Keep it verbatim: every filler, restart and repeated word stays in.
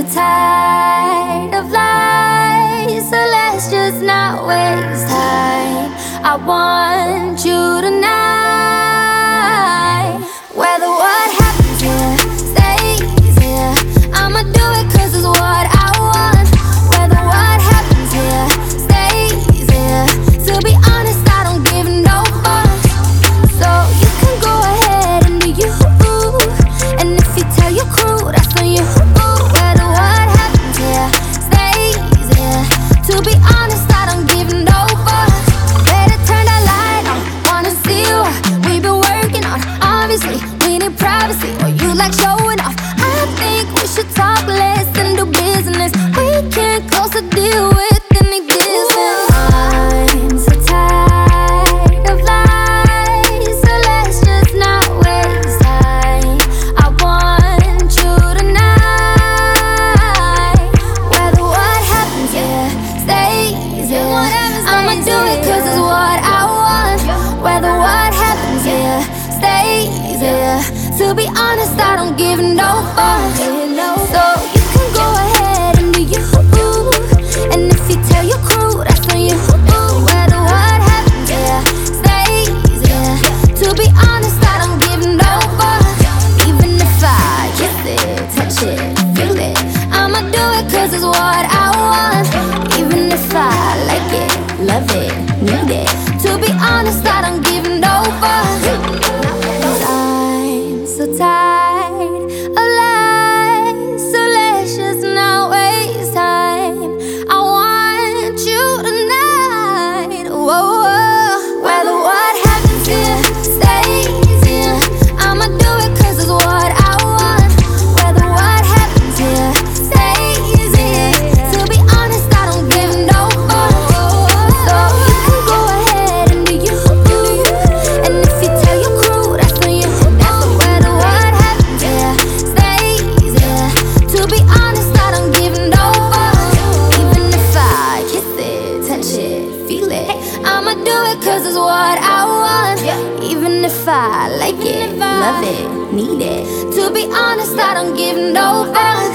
tired of lies, so let's just not waste time. I want you tonight. Whether what happens here stays here, I'ma do it cause it's what I want. Whether what happens here stays here, to be honest I don't give no fuck. So you can go ahead and do you, and if you tell your crew that's on you. Whether what happens here stays here, to be honest I don't give no fuck. Better turn that light on, wanna see what we've been working on. Obviously we need privacy, or you like showing off. I think we should talk less and do business. We can't close the deal with any business. I'm so tired of lies, so let's just not waste time. I want you tonight. Whether what happens here stays here, I'ma do it cause it's what I want. Whether what happens here stays here, to be honest I don't give no fuck. So you can go ahead and do you, and if you tell your crew that's on you. Whether what happens here stays here, to be honest I don't give no fuck. Even if I kiss it, touch it, feel it, I'ma do it cause it's what I want. Even if I like it, love it, need it, to be honest I don't give no fuck. I'm so tired of lies, so let's just not waste time. I want you tonight. Whoa, whoa. Whether what happens here stays here, I'ma do it cause it's what I want. Whether what happens here stays here, to be honest I don't give no fuck. So you can go ahead and do you, and if you tell your crew that's on you. Whether what happens here stays here, to be honest I don't give no fuck. Even if I kiss it, touch it, feel it, I'ma do it cause it's what I want. Even if I like it, love it, need it, to be honest I don't give no fuck.